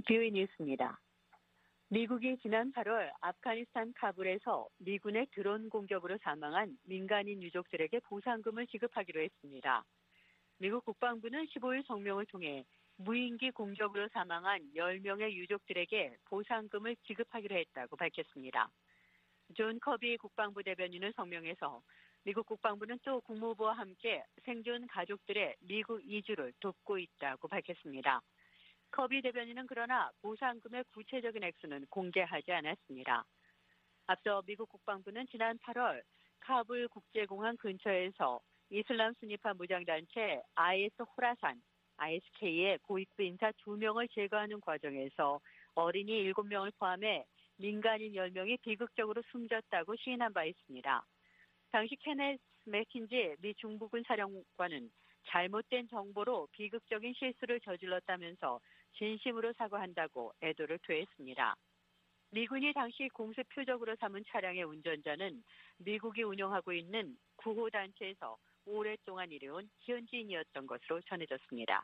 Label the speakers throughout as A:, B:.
A: BOE 뉴스입니다. 미국이 지난 8월 아프가니스탄 카불에서 미군의 드론 공격으로 사망한 민간인 유족들에게 보상금을 지급하기로 했습니다. 미국 국방부는 15일 성명을 통해 무인기 공격으로 사망한 10명의 유족들에게 보상금을 지급하기로 했다고 밝혔습니다. 존 커비 국방부 대변인은 성명에서 미국 국방부는 또 국무부와 함께 생존 가족들의 미국 이주를 돕고 있다고 밝혔습니다. 커비 대변인은 그러나 보상금의 구체적인 액수는 공개하지 않았습니다. 앞서 미국 국방부는 지난 8월 카불 국제공항 근처에서 이슬람 순위파 무장단체 IS 호라산, ISK의 고위급 인사 2명을 제거하는 과정에서 어린이 7명을 포함해 민간인 10명이 비극적으로 숨졌다고 시인한 바 있습니다. 당시 케네스 맥킨지 미 중부군 사령관은 잘못된 정보로 비극적인 실수를 저질렀다면서 진심으로 사과한다고 애도를 표했습니다. 미군이 당시 공습 표적으로 삼은 차량의 운전자는 미국이 운영하고 있는 구호단체에서 오랫동안 일해온 현지인이었던 것으로 전해졌습니다.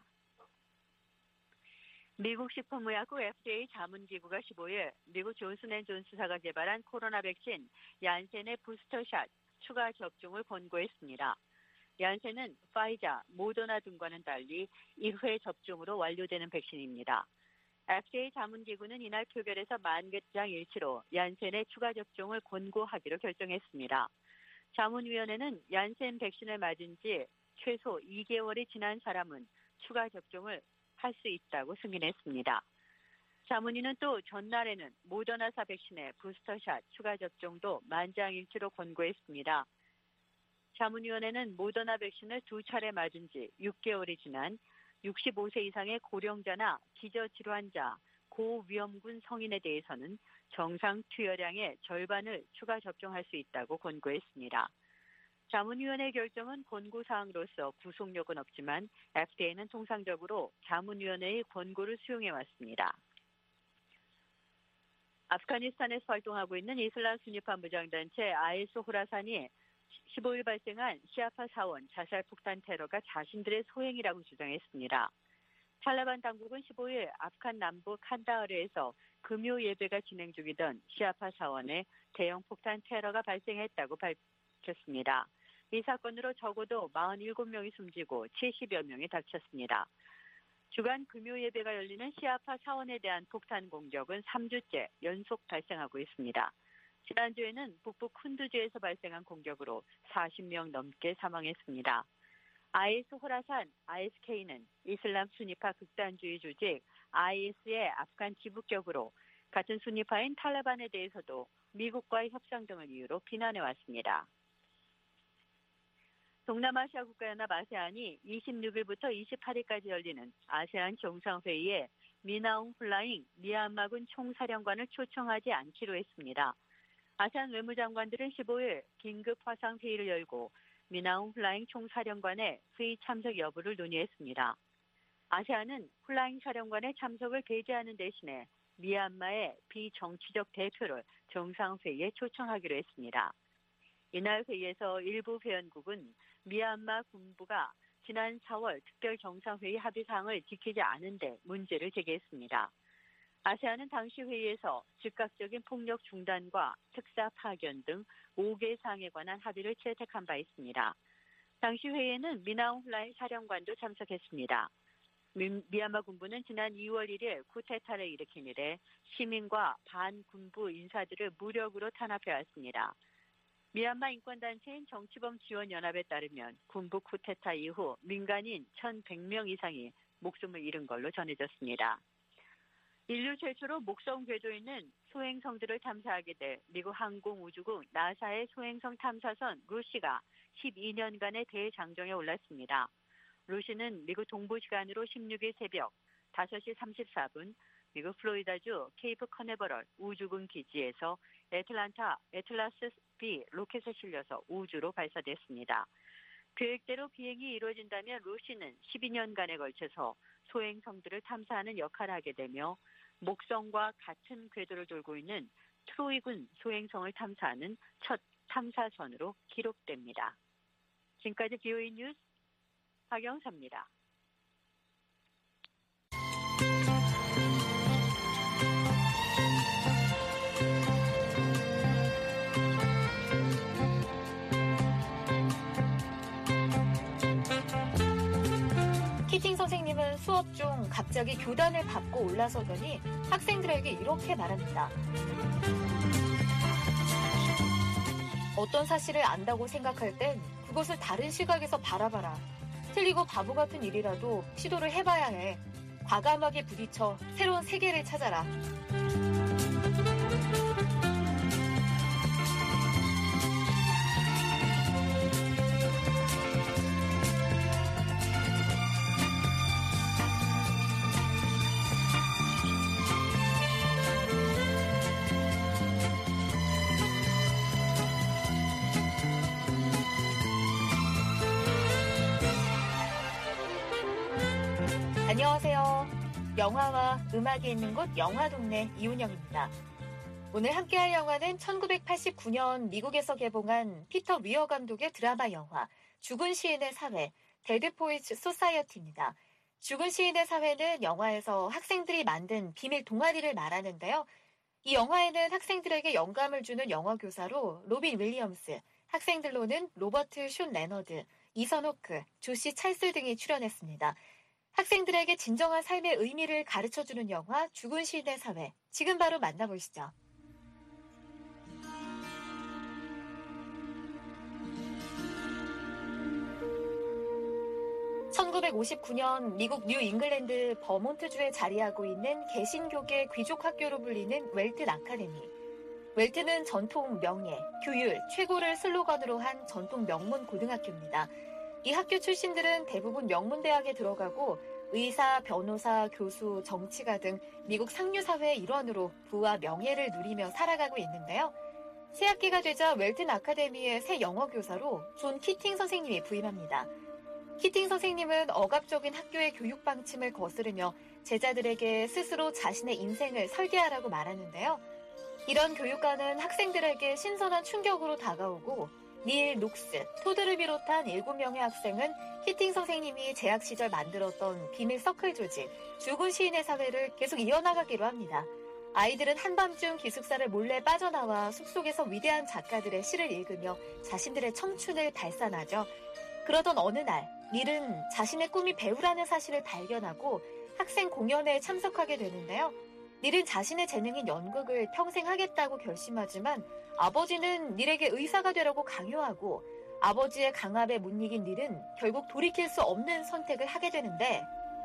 A: 미국 식품의약국 FDA 자문기구가 15일 미국 존슨앤존슨사가 개발한 코로나 백신 얀센의 부스터샷 추가 접종을 권고했습니다. 얀센은 파이자, 모더나 등과는 달리 1회 접종으로 완료되는 백신입니다. FDA 자문기구는 이날 표결에서 만개장 일치로 얀센의 추가 접종을 권고하기로 결정했습니다. 자문위원회는 얀센 백신을 맞은 지 최소 2개월이 지난 사람은 추가 접종을 할 수 있다고 승인했습니다. 자문위는 또 전날에는 모더나사 백신의 부스터샷 추가 접종도 만장일치로 권고했습니다. 자문위원회는 모더나 백신을 2차례 맞은 지 6개월이 지난 65세 이상의 고령자나 기저질환자, 고위험군 성인에 대해서는 정상 투여량의 절반을 추가 접종할 수 있다고 권고했습니다. 자문위원회 결정은 권고사항으로서 구속력은 없지만 FDA는 통상적으로 자문위원회의 권고를 수용해왔습니다. 아프가니스탄에서 활동하고 있는 이슬람 순위파 무장단체 IS 호라산이 15일 발생한 시아파 사원 자살 폭탄 테러가 자신들의 소행이라고 주장했습니다. 탈레반 당국은 15일 아프간 남부 칸다하르에서 금요 예배가 진행 중이던 시아파 사원에 대형 폭탄 테러가 발생했다고 밝혔습니다. 이 사건으로 적어도 47명이 숨지고 70여 명이 다쳤습니다. 주간 금요 예배가 열리는 시아파 사원에 대한 폭탄 공격은 3주째 연속 발생하고 있습니다. 지난주에는 북부 쿤두즈에서 발생한 공격으로 40명 넘게 사망했습니다. IS 호라산 ISK는 이슬람 순위파 극단주의 조직 IS의 아프간 지부격으로 같은 순위파인 탈레반에 대해서도 미국과의 협상 등을 이유로 비난해왔습니다. 동남아시아 국가연합 아세안이 26일부터 28일까지 열리는 아세안 정상회의에 미나웅 훌라잉 미얀마군 총사령관을 초청하지 않기로 했습니다. 아세안 외무장관들은 15일 긴급 화상회의를 열고 미나웅 훌라잉 총사령관의 회의 참석 여부를 논의했습니다. 아세안은 훌라잉 사령관의 참석을 배제하는 대신에 미얀마의 비정치적 대표를 정상회의에 초청하기로 했습니다. 이날 회의에서 일부 회원국은 미얀마 군부가 지난 4월 특별 정상회의 합의사항을 지키지 않은 데 문제를 제기했습니다. 아세안은 당시 회의에서 즉각적인 폭력 중단과 특사 파견 등 5개 사항에 관한 합의를 채택한 바 있습니다. 당시 회의에는 미나웅 훌라잉 사령관도 참석했습니다. 미얀마 군부는 지난 2월 1일 쿠데타를 일으킨 이래 시민과 반군부 인사들을 무력으로 탄압해왔습니다. 미얀마 인권단체인 정치범지원연합에 따르면 군부 쿠데타 이후 민간인 1,100명 이상이 목숨을 잃은 걸로 전해졌습니다. 인류 최초로 목성 궤도에 있는 소행성들을 탐사하게 될 미국 항공우주국 나사의 소행성 탐사선 루시가 12년간의 대장정에 올랐습니다. 루시는 미국 동부 시간으로 16일 새벽 5시 34분 미국 플로리다주 케이프 커네버럴 우주군 기지에서 애틀라스 B 로켓에 실려서 우주로 발사됐습니다. 계획대로 비행이 이루어진다면 루시는 12년간에 걸쳐서 소행성들을 탐사하는 역할을 하게 되며 목성과 같은 궤도를 돌고 있는 트로이군 소행성을 탐사하는 첫 탐사선으로 기록됩니다. 지금까지 BOE 뉴스 박영사입니다.
B: 키팅 선생님은 수업 중 갑자기 교단을 밟고 올라서더니 학생들에게 이렇게 말합니다. 어떤 사실을 안다고 생각할 땐 그것을 다른 시각에서 바라봐라. 틀리고 바보 같은 일이라도 시도를 해봐야 해. 과감하게 부딪혀 새로운 세계를 찾아라. 안녕하세요. 영화와 음악이 있는 곳 영화동네 이운영입니다. 오늘 함께할 영화는 1989년 미국에서 개봉한 피터 위어 감독의 드라마 영화 죽은 시인의 사회, 데드 포이츠 소사이어티입니다. 죽은 시인의 사회는 영화에서 학생들이 만든 비밀 동아리를 말하는데요. 이 영화에는 학생들에게 영감을 주는 영어 교사로 로빈 윌리엄스, 학생들로는 로버트 숀 레너드, 이선 호크, 조시 찰슬 등이 출연했습니다. 학생들에게 진정한 삶의 의미를 가르쳐주는 영화 죽은 시인의 사회, 지금 바로 만나보시죠. (1959년) 미국 뉴 잉글랜드 버몬트주에 자리하고 있는 개신교계 귀족 학교로 불리는 웰튼 아카데미. 웰튼은 전통, 명예, 규율, 최고를 슬로건으로 한 전통 명문 고등학교입니다. 이 학교 출신들은 대부분 명문대학에 들어가고 의사, 변호사, 교수, 정치가 등 미국 상류사회의 일원으로 부와 명예를 누리며 살아가고 있는데요. 새학기가 되자 웰튼 아카데미의 새 영어교사로 존 키팅 선생님이 부임합니다. 키팅 선생님은 억압적인 학교의 교육 방침을 거스르며 제자들에게 스스로 자신의 인생을 설계하라고 말하는데요. 이런 교육과는 학생들에게 신선한 충격으로 다가오고 닐, 녹스, 토드를 비롯한 7명의 학생은 키팅 선생님이 재학 시절 만들었던 비밀 서클 조직, 죽은 시인의 사회를 계속 이어나가기로 합니다. 아이들은 한밤중 기숙사를 몰래 빠져나와 숲속에서 위대한 작가들의 시를 읽으며 자신들의 청춘을 발산하죠. 그러던 어느 날, 닐은 자신의 꿈이 배우라는 사실을 발견하고 학생 공연에 참석하게 되는데요. 닐은 자신의 재능인 연극을 평생 하겠다고 결심하지만 아버지는 닐에게 의사가 되라고 강요하고 아버지의 강압에 못 이긴 닐은 결국 돌이킬 수 없는 선택을 하게 되는데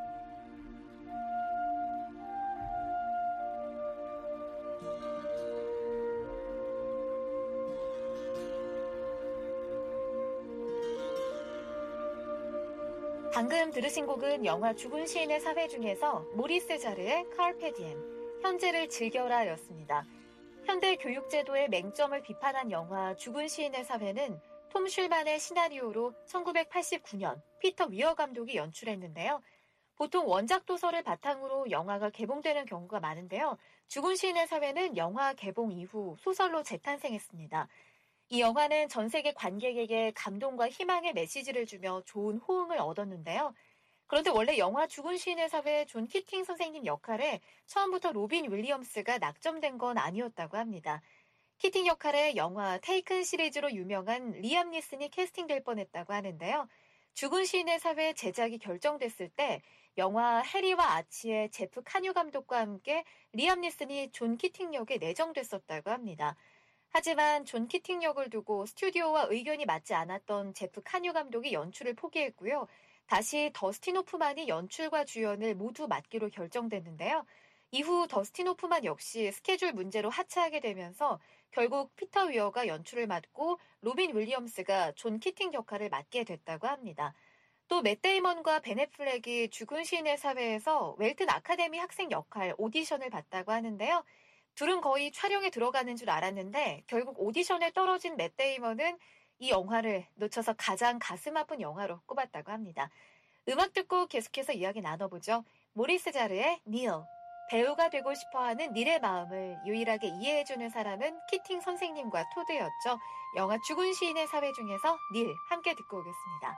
B: 방금 들으신 곡은 영화 죽은 시인의 사회 중에서 모리스 자르의 카르페 디엠, 현재를 즐겨라 였습니다. 현대 교육제도의 맹점을 비판한 영화 죽은 시인의 사회는 톰 슐만의 시나리오로 1989년 피터 위어 감독이 연출했는데요. 보통 원작 도서를 바탕으로 영화가 개봉되는 경우가 많은데요. 죽은 시인의 사회는 영화 개봉 이후 소설로 재탄생했습니다. 이 영화는 전 세계 관객에게 감동과 희망의 메시지를 주며 좋은 호응을 얻었는데요. 그런데 원래 영화 죽은 시인의 사회 존 키팅 선생님 역할에 처음부터 로빈 윌리엄스가 낙점된 건 아니었다고 합니다. 키팅 역할에 영화 테이큰 시리즈로 유명한 리암 니슨이 캐스팅될 뻔했다고 하는데요. 죽은 시인의 사회 제작이 결정됐을 때 영화 해리와 아치의 제프 카뉴 감독과 함께 리암 니슨이 존 키팅 역에 내정됐었다고 합니다. 하지만 존 키팅 역을 두고 스튜디오와 의견이 맞지 않았던 제프 카뉴 감독이 연출을 포기했고요. 다시 더스틴 호프만이 연출과 주연을 모두 맡기로 결정됐는데요. 이후 더스틴 호프만 역시 스케줄 문제로 하차하게 되면서 결국 피터 위어가 연출을 맡고 로빈 윌리엄스가 존 키팅 역할을 맡게 됐다고 합니다. 또 맷 데이먼과 벤 애플렉이 죽은 시인의 사회에서 웰튼 아카데미 학생 역할 오디션을 봤다고 하는데요. 둘은 거의 촬영에 들어가는 줄 알았는데 결국 오디션에 떨어진 맷 데이먼은 이 영화를 놓쳐서 가장 가슴 아픈 영화로 꼽았다고 합니다. 음악 듣고 계속해서 이야기 나눠보죠. 모리스 자르의 닐. 배우가 되고 싶어하는 닐의 마음을 유일하게 이해해주는 사람은 키팅 선생님과 토드였죠. 영화 죽은 시인의 사회 중에서 닐 함께 듣고 오겠습니다.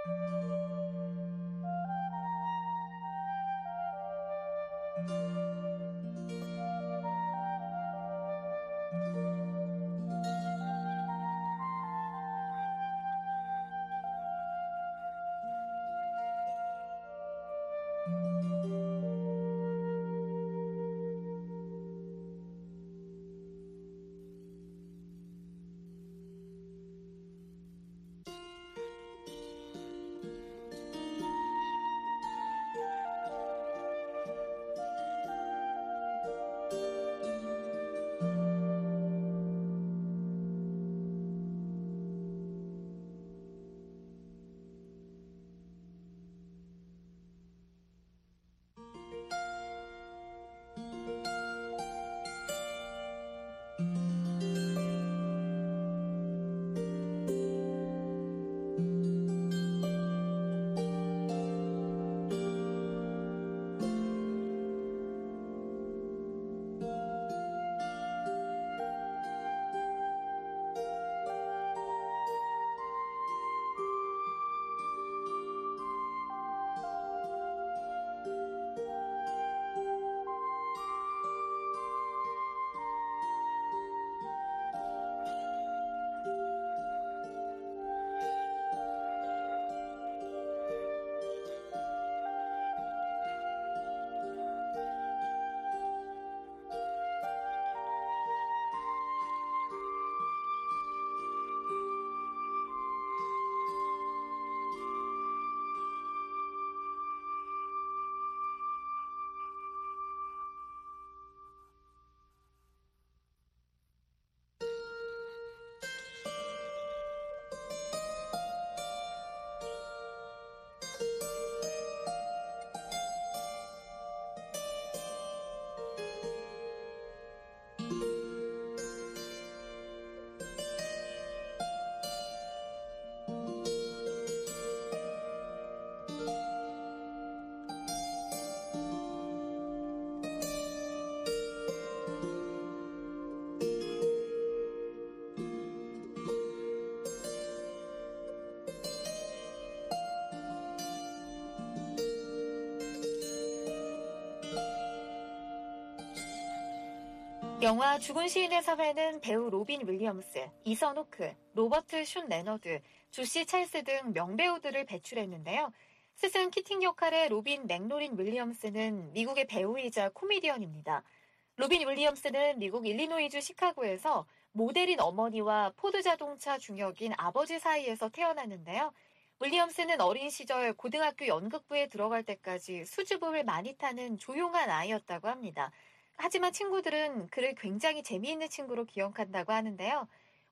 B: 영화 죽은 시인의 사회는 배우 로빈 윌리엄스, 이선 호크, 로버트 숀 레너드, 조시 찰스 등 명배우들을 배출했는데요. 스승 키팅 역할의 로빈 맥로린 윌리엄스는 미국의 배우이자 코미디언입니다. 로빈 윌리엄스는 미국 일리노이주 시카고에서 모델인 어머니와 포드 자동차 중역인 아버지 사이에서 태어났는데요. 윌리엄스는 어린 시절 고등학교 연극부에 들어갈 때까지 수줍음을 많이 타는 조용한 아이였다고 합니다. 하지만 친구들은 그를 굉장히 재미있는 친구로 기억한다고 하는데요.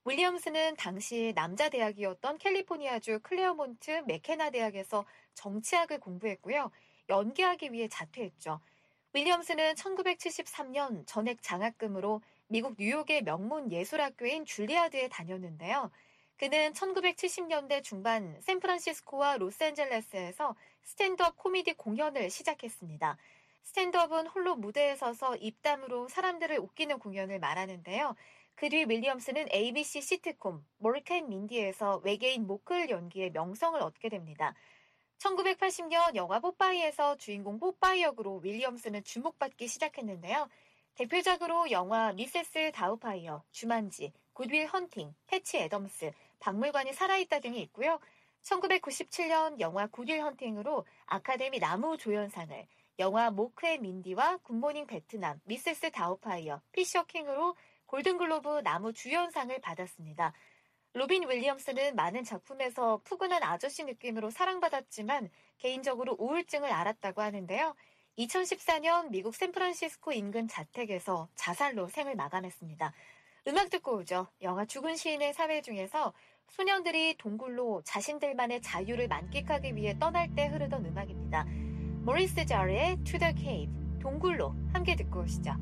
B: 윌리엄스는 당시 남자 대학이었던 캘리포니아주 클레어몬트 맥케나 대학에서 정치학을 공부했고요. 연기하기 위해 자퇴했죠. 윌리엄스는 1973년 전액 장학금으로 미국 뉴욕의 명문 예술학교인 줄리아드에 다녔는데요. 그는 1970년대 중반 샌프란시스코와 로스앤젤레스에서 스탠드업 코미디 공연을 시작했습니다. 스탠드업은 홀로 무대에 서서 입담으로 사람들을 웃기는 공연을 말하는데요. 그 뒤 윌리엄스는 ABC 시트콤 모리크 앤 민디에서 외계인 모클 연기의 명성을 얻게 됩니다. 1980년 영화 뽀빠이에서 주인공 뽀빠이 역으로 윌리엄스는 주목받기 시작했는데요. 대표작으로 영화 미세스 다우파이어, 주만지, 굿윌 헌팅, 패치 애덤스, 박물관이 살아있다 등이 있고요. 1997년 영화 굿윌 헌팅으로 아카데미 나무조연상을, 영화 모크 앤 민디와 굿모닝 베트남, 미세스 다우파이어, 피셔킹으로 골든글로브 나무주연상을 받았습니다. 로빈 윌리엄스는 많은 작품에서 푸근한 아저씨 느낌으로 사랑받았지만 개인적으로 우울증을 앓았다고 하는데요. 2014년 미국 샌프란시스코 인근 자택에서 자살로 생을 마감했습니다. 음악 듣고 오죠. 영화 죽은 시인의 사회 중에서 소년들이 동굴로 자신들만의 자유를 만끽하기 위해 떠날 때 흐르던 음악입니다. 모리스 자르의 To the Cave, 동굴로 함께 듣고 오시죠.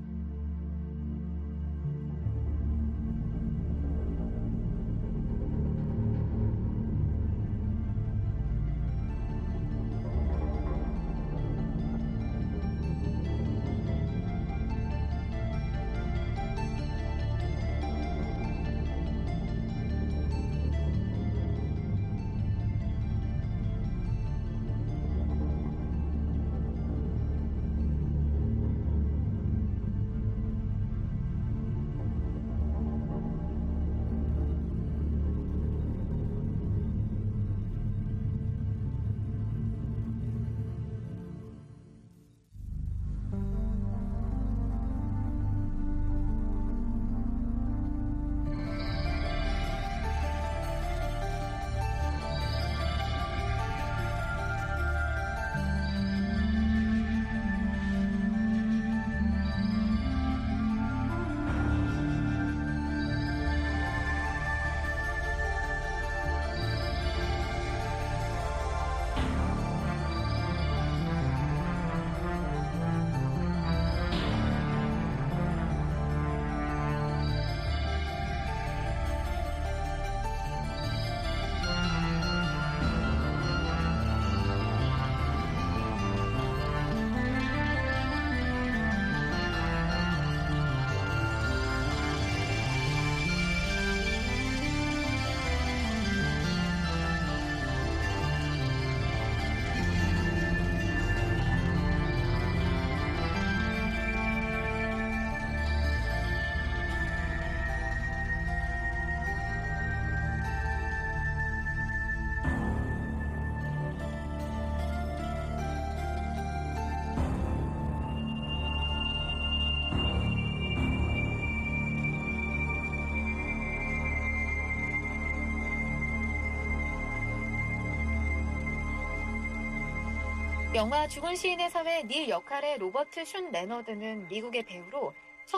B: 영화 죽은 시인의 사회 닐 역할의 로버트 슌 레너드는 미국의 배우로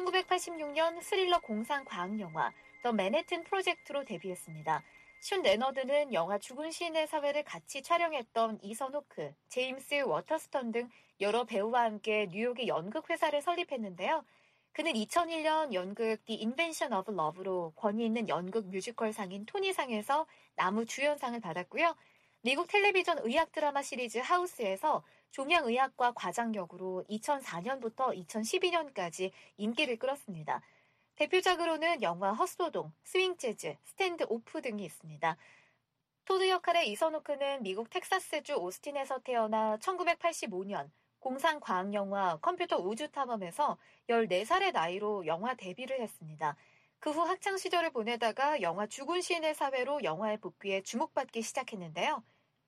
B: 1986년 스릴러 공상 과학 영화 더 맨해튼 프로젝트로 데뷔했습니다. 슌 레너드는 영화 죽은 시인의 사회를 같이 촬영했던 이선 호크, 제임스 워터스턴 등 여러 배우와 함께 뉴욕의 연극 회사를 설립했는데요. 그는 2001년 연극 The Invention of Love로 권위 있는 연극 뮤지컬상인 토니상에서 나무 주연상을 받았고요. 미국 텔레비전 의학 드라마 시리즈 하우스에서 종양의학과 과장 역으로 2004년부터 2012년까지 인기를 끌었습니다. 대표작으로는 영화 헛소동, 스윙 재즈, 스탠드 오프 등이 있습니다. 토드 역할의 이선 호크는 미국 텍사스주 오스틴에서 태어나 1985년 공상과학 영화 컴퓨터 우주탐험에서 14살의 나이로 영화 데뷔를 했습니다. 그 후 학창 시절을 보내다가 영화 죽은 시인의 사회로 영화에 복귀해 주목받기 시작했는데요.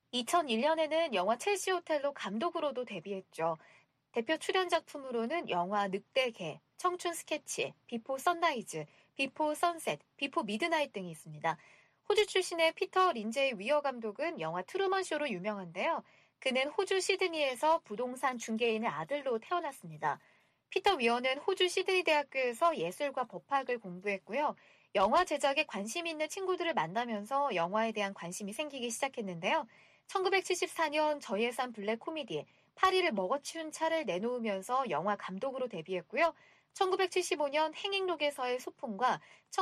B: 2001년에는 영화 첼시 호텔로 감독으로도 데뷔했죠. 대표 출연 작품으로는 영화 늑대개, 청춘 스케치, 비포 선라이즈, 비포 선셋, 비포 미드나잇 등이 있습니다. 호주 출신의 피터 린제이 위어 감독은 영화 트루먼 쇼로 유명한데요. 그는 호주 시드니에서 부동산 중개인의 아들로 태어났습니다. 피터 위어는 호주 시드니 대학교에서 예술과 법학을 공부했고요. 영화 제작에 관심 있는 친구들을 만나면서 영화에 대한 관심이 생기기 시작했는데요. 1974년 저예산 블랙 코미디 파리를 먹어치운 차를 내놓으면서 영화 감독으로 데뷔했고요. 1975년 행잉록에서의 소풍과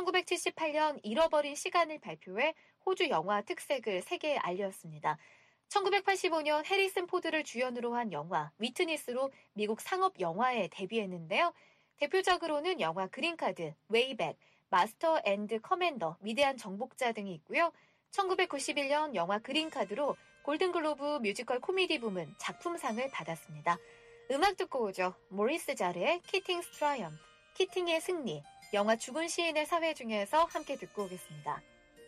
B: 1978년 잃어버린 시간을 발표해 호주 영화 특색을 세계에 알렸습니다. 1985년 해리슨 포드를 주연으로 한 영화 위트니스로 미국 상업 영화에 데뷔했는데요. 대표작으로는 영화 그린카드, 웨이백, 마스터 앤드 커맨더, 위대한 정복자 등이 있고요. 1991년 영화 그린카드로 골든글로브 뮤지컬 코미디 부문 작품상을 받았습니다. 음악 듣고 오죠. 모리스 자르의 키팅스 트라이엄프, 키팅의 승리, 영화 죽은 시인의 사회 중에서 함께 듣고 오겠습니다.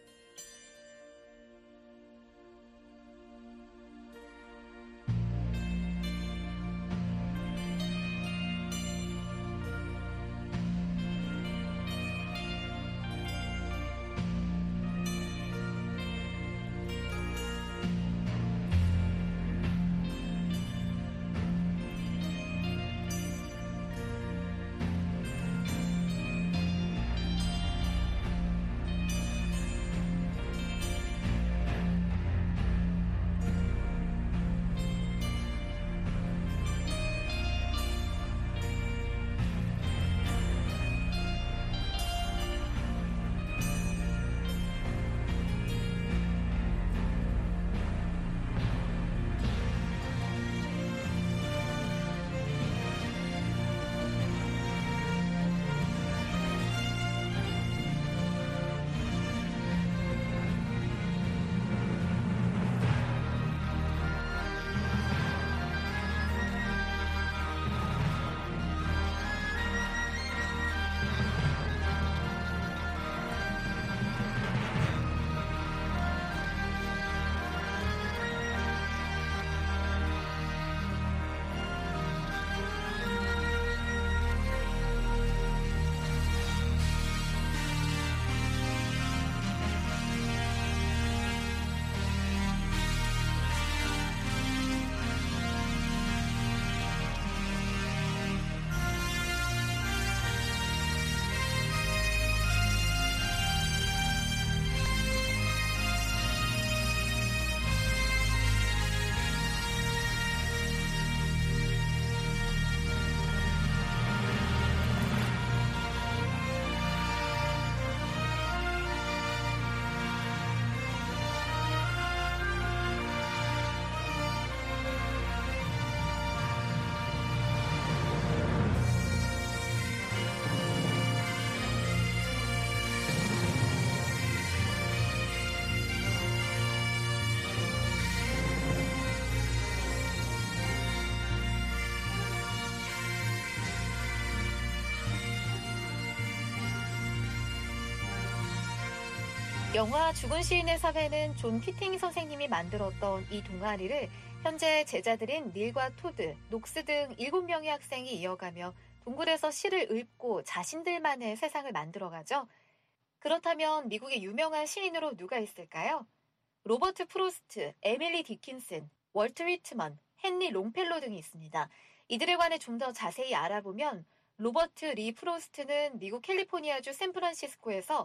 B: 영화 죽은 시인의 사회는 존 키팅 선생님이 만들었던 이 동아리를 현재 제자들인 닐과 토드, 녹스 등 7명의 학생이 이어가며 동굴에서 시를 읊고 자신들만의 세상을 만들어가죠. 그렇다면 미국의 유명한 시인으로 누가 있을까요? 로버트 프로스트, 에밀리 디킨슨, 월트 위트먼, 헨리 롱펠로 등이 있습니다. 이들에 관해 좀 더 자세히 알아보면 로버트 리 프로스트는 미국 캘리포니아주 샌프란시스코에서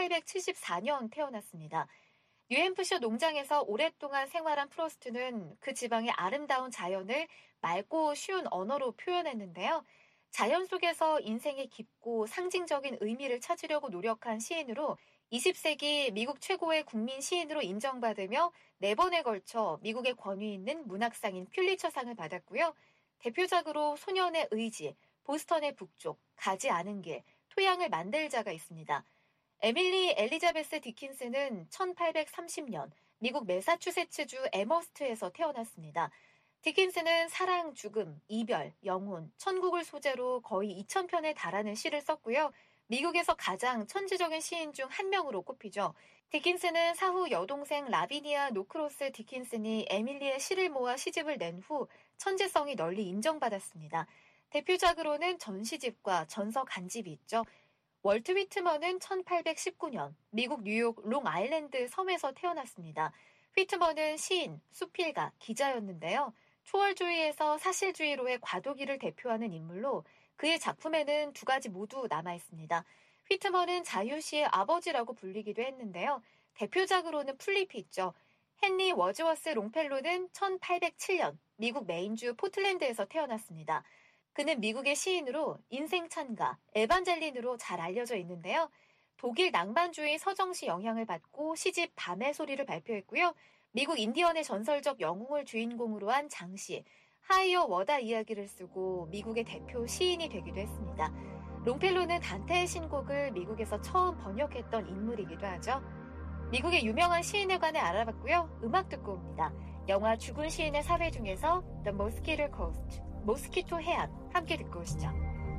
B: 1874년 태어났습니다. 뉴햄프셔 농장에서 오랫동안 생활한 프로스트는 그 지방의 아름다운 자연을 맑고 쉬운 언어로 표현했는데요. 자연 속에서 인생의 깊고 상징적인 의미를 찾으려고 노력한 시인으로 20세기 미국 최고의 국민 시인으로 인정받으며 4번에 걸쳐 미국의 권위 있는 문학상인 퓰리처상을 받았고요. 대표작으로 소년의 의지, 보스턴의 북쪽, 가지 않은 길, 토양을 만들자가 있습니다. 에밀리 엘리자베스 디킨스는 1830년 미국 매사추세츠주 애머스트에서 태어났습니다. 디킨스는 사랑, 죽음, 이별, 영혼, 천국을 소재로 거의 2000편에 달하는 시를 썼고요. 미국에서 가장 천재적인 시인 중 한 명으로 꼽히죠. 디킨스는 사후 여동생 라비니아 노크로스 디킨슨이 에밀리의 시를 모아 시집을 낸 후 천재성이 널리 인정받았습니다. 대표작으로는 전시집과 전서 간집이 있죠. 월트 위트먼은 1819년 미국 뉴욕 롱아일랜드 섬에서 태어났습니다. 위트먼은 시인, 수필가, 기자였는데요. 초월주의에서 사실주의로의 과도기를 대표하는 인물로 그의 작품에는 2가지 모두 남아있습니다. 위트먼은 자유시의 아버지라고 불리기도 했는데요. 대표작으로는 풀잎이 있죠. 헨리 워즈워스 롱펠로는 1807년 미국 메인주 포틀랜드에서 태어났습니다. 그는 미국의 시인으로 인생 찬가, 에반젤린으로 잘 알려져 있는데요. 독일 낭만주의 서정시 영향을 받고 시집 밤의 소리를 발표했고요. 미국 인디언의 전설적 영웅을 주인공으로 한 장시, 하이어 워다 이야기를 쓰고 미국의 대표 시인이 되기도 했습니다. 롱펠로는 단테의 신곡을 미국에서 처음 번역했던 인물이기도 하죠. 미국의 유명한 시인에 관해 알아봤고요. 음악 듣고 옵니다. 영화 죽은 시인의 사회 중에서 The Mosquito Coast, 모스키토 해안 함께 듣고 오시죠.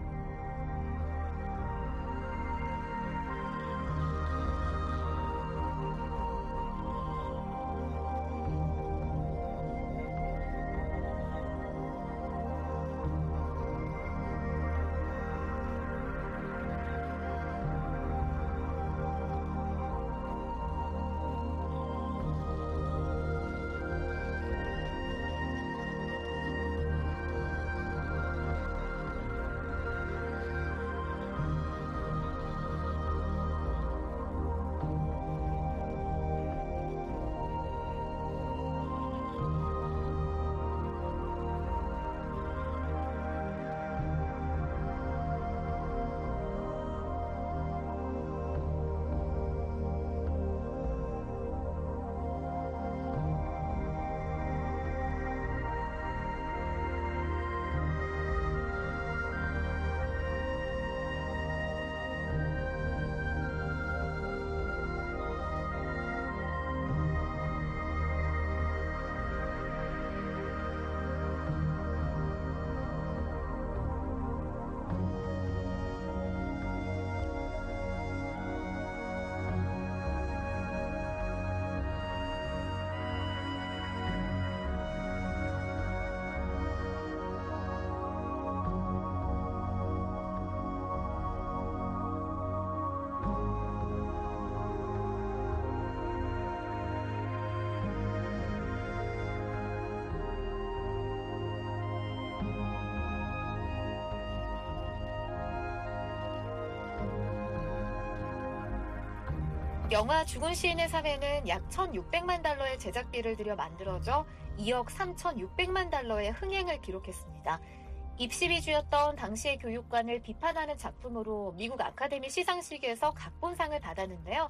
B: 영화 죽은 시인의 사회는 약 1,600만 달러의 제작비를 들여 만들어져 2억 3,600만 달러의 흥행을 기록했습니다. 입시 위주였던 당시의 교육관을 비판하는 작품으로 미국 아카데미 시상식에서 각본상을 받았는데요.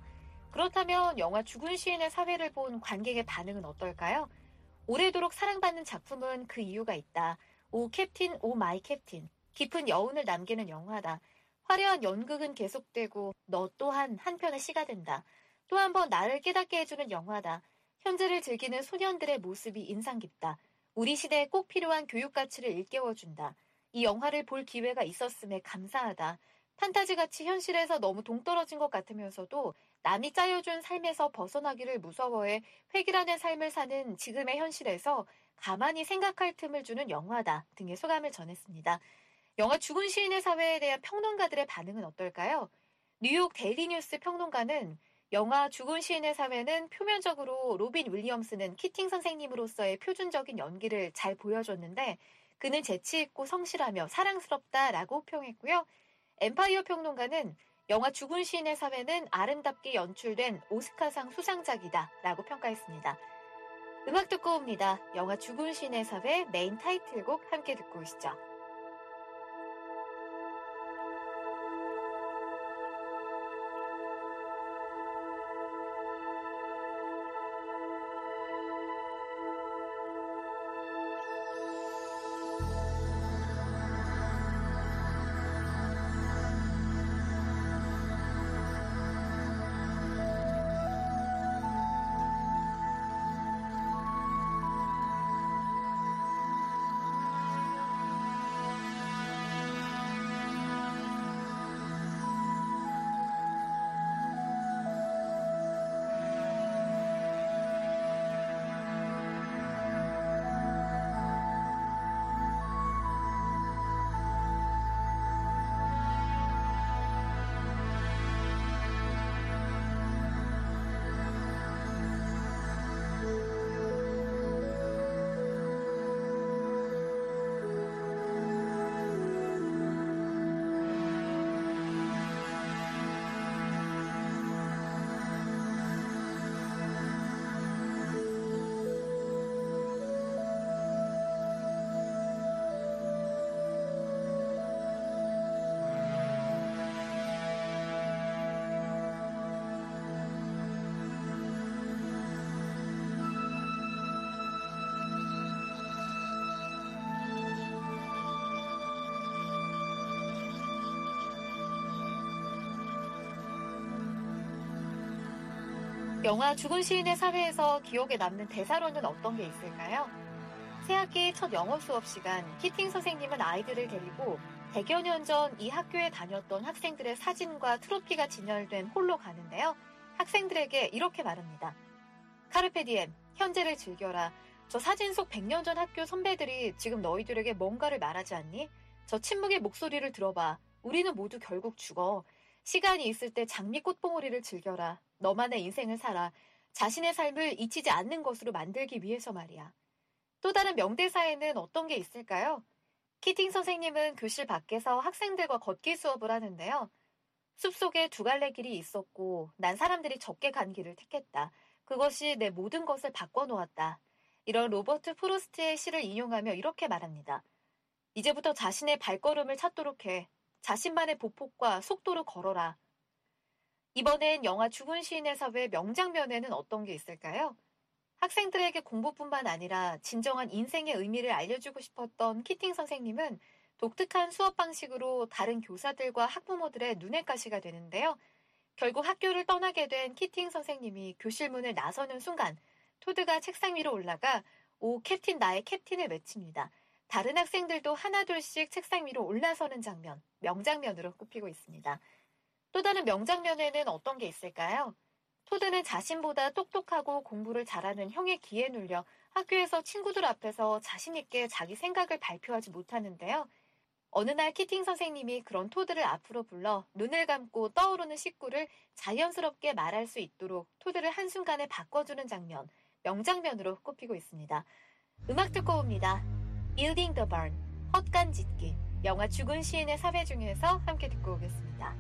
B: 그렇다면 영화 죽은 시인의 사회를 본 관객의 반응은 어떨까요? 오래도록 사랑받는 작품은 그 이유가 있다. 오 캡틴, 오 마이 캡틴. 깊은 여운을 남기는 영화다. 화려한 연극은 계속되고 너 또한 한편의 시가 된다. 또 한 번 나를 깨닫게 해주는 영화다. 현재를 즐기는 소년들의 모습이 인상 깊다. 우리 시대에 꼭 필요한 교육 가치를 일깨워준다. 이 영화를 볼 기회가 있었음에 감사하다. 판타지같이 현실에서 너무 동떨어진 것 같으면서도 남이 짜여준 삶에서 벗어나기를 무서워해 획일화된 삶을 사는 지금의 현실에서 가만히 생각할 틈을 주는 영화다 등의 소감을 전했습니다. 영화 죽은 시인의 사회에 대한 평론가들의 반응은 어떨까요? 뉴욕 데일리 뉴스 평론가는 영화 죽은 시인의 사회는 표면적으로 로빈 윌리엄스는 키팅 선생님으로서의 표준적인 연기를 잘 보여줬는데 그는 재치있고 성실하며 사랑스럽다라고 평했고요. 엠파이어 평론가는 영화 죽은 시인의 사회는 아름답게 연출된 오스카상 수상작이다라고 평가했습니다. 음악 듣고 옵니다. 영화 죽은 시인의 사회 메인 타이틀곡 함께 듣고 오시죠. 영화 죽은 시인의 사회에서 기억에 남는 대사로는 어떤 게 있을까요? 새학기 첫 영어 수업 시간, 키팅 선생님은 아이들을 데리고 100여 년 전 이 학교에 다녔던 학생들의 사진과 트로피가 진열된 홀로 가는데요. 학생들에게 이렇게 말합니다. 카르페 디엠, 현재를 즐겨라. 저 사진 속 100년 전 학교 선배들이 지금 너희들에게 뭔가를 말하지 않니? 저 침묵의 목소리를 들어봐. 우리는 모두 결국 죽어. 시간이 있을 때 장미꽃 봉오리를 즐겨라. 너만의 인생을 살아. 자신의 삶을 잊히지 않는 것으로 만들기 위해서 말이야. 또 다른 명대사에는 어떤 게 있을까요? 키팅 선생님은 교실 밖에서 학생들과 걷기 수업을 하는데요. 숲속에 두 갈래 길이 있었고 난 사람들이 적게 간 길을 택했다. 그것이 내 모든 것을 바꿔놓았다. 이런 로버트 프로스트의 시를 인용하며 이렇게 말합니다. 이제부터 자신의 발걸음을 찾도록 해. 자신만의 보폭과 속도로 걸어라. 이번엔 영화 죽은 시인의 사회 명장면에는 어떤 게 있을까요? 학생들에게 공부뿐만 아니라 진정한 인생의 의미를 알려주고 싶었던 키팅 선생님은 독특한 수업 방식으로 다른 교사들과 학부모들의 눈엣 가시가 되는데요. 결국 학교를 떠나게 된 키팅 선생님이 교실 문을 나서는 순간 토드가 책상 위로 올라가 오 캡틴 나의 캡틴을 외칩니다. 다른 학생들도 하나둘씩 책상 위로 올라서는 장면, 명장면으로 꼽히고 있습니다. 또 다른 명장면에는 어떤 게 있을까요? 토드는 자신보다 똑똑하고 공부를 잘하는 형의 기에 눌려 학교에서 친구들 앞에서 자신 있게 자기 생각을 발표하지 못하는데요. 어느 날 키팅 선생님이 그런 토드를 앞으로 불러 눈을 감고 떠오르는 식구를 자연스럽게 말할 수 있도록 토드를 한순간에 바꿔주는 장면, 명장면으로 꼽히고 있습니다. 음악 듣고 옵니다. Building the Barn, 헛간 짓기, 영화 죽은 시인의 사회 중에서 함께 듣고 오겠습니다.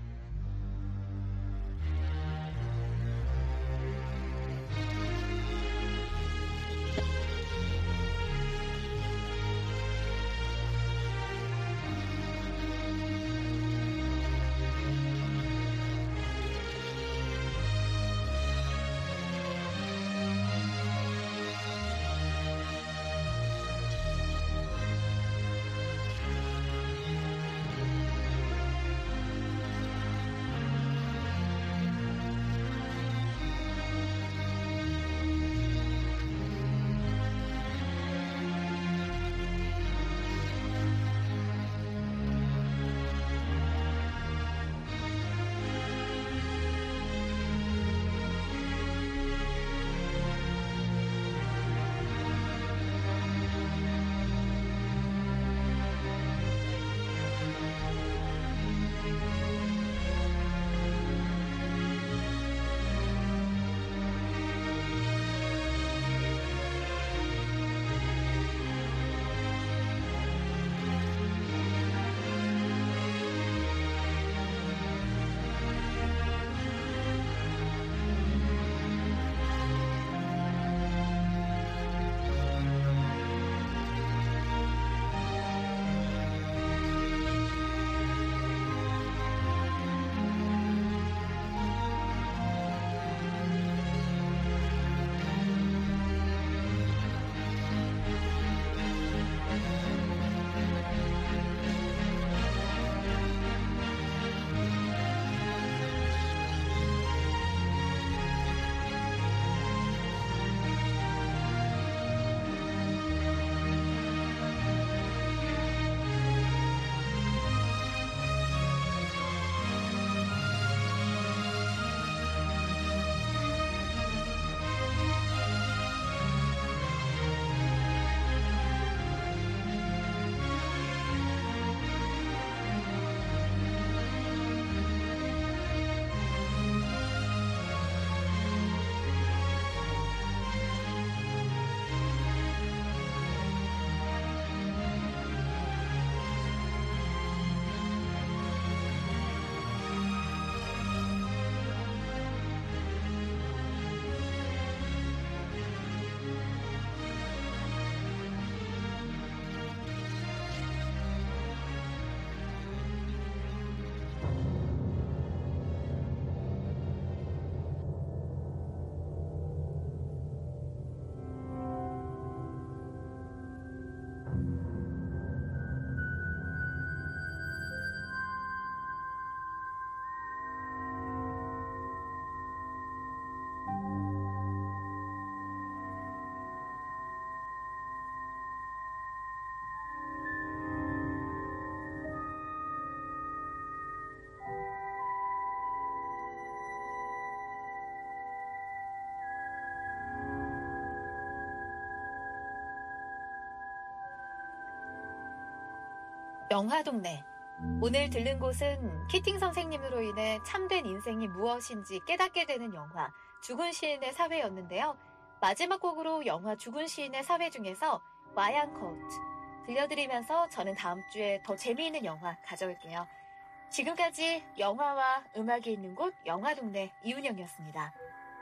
B: 영화동네. 오늘 들른 곳은 키팅 선생님으로 인해 참된 인생이 무엇인지 깨닫게 되는 영화 죽은 시인의 사회였는데요. 마지막 곡으로 영화 죽은 시인의 사회 중에서 와양 코트 들려드리면서 저는 다음 주에 더 재미있는 영화 가져올게요. 지금까지 영화와 음악이 있는 곳 영화동네 이은영이었습니다.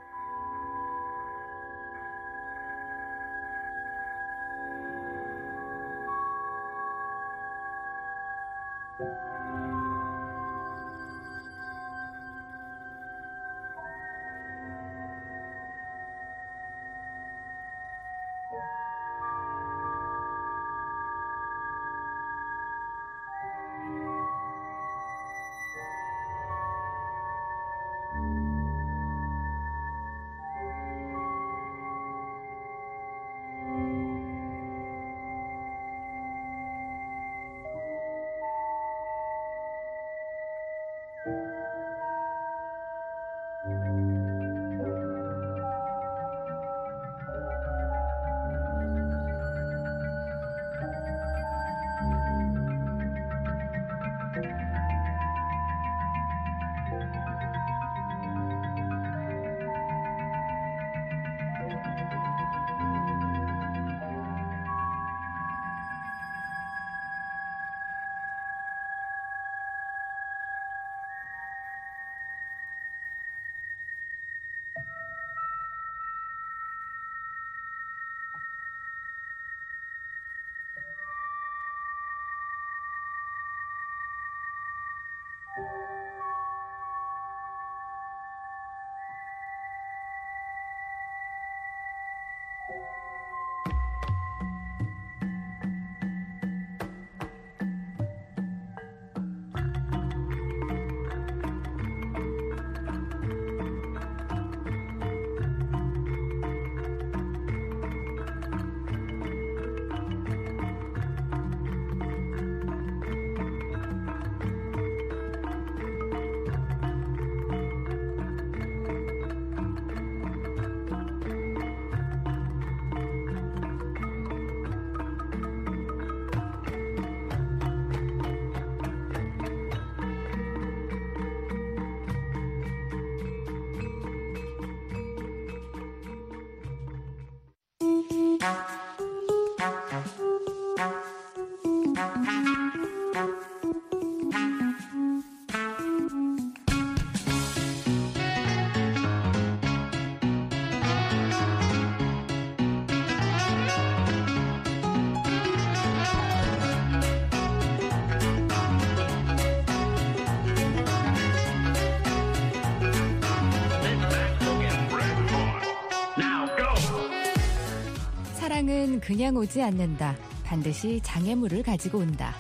C: 사랑은 그냥 오지 않는다. 반드시 장애물을 가지고 온다.